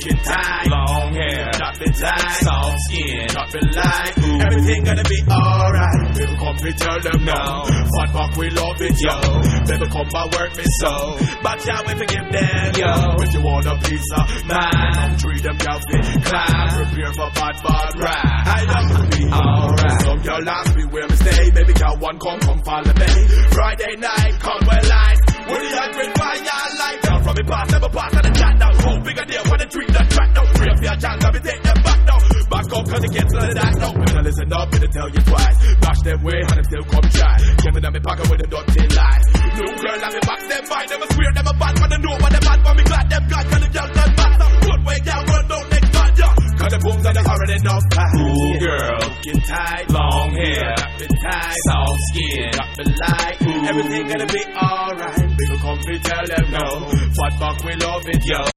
looking tight, long hair, drop it tight, soft skin, drop it light. Everything gonna be alright. Baby, come to tell them no. Fat back, we love it, yo. Baby, come by work me so. But yeah, we forgive them, yo. If you want a piece of mine, treat them girls fit climb. Prepare for bad ride. I love to be alright. Some girl ask me where we stay. Baby, girl one come follow me. Friday night, come well light. When the hundred fire light down from me past, never pass on the chat now. Whole bigger deal when they treat the track now. Free up your chance, let me take them back now. Back up cause it gets none of that now. When I listen up, it'll tell you twice. Bash them way and them still come try. Give me them me pocket with a dirty lies. New girl and me box them fine. Them a swear them a bad, but they know what them bad. But me glad them glad cause the girl them bad. Some good way down, run out next time, yeah. Cause the booms and the already enough time. Ooh girl, looking tight, long hair, drop it tight, soft skin, drop it light. Everything gonna be alright. Big come to tell them no. Fat back we love it, yo.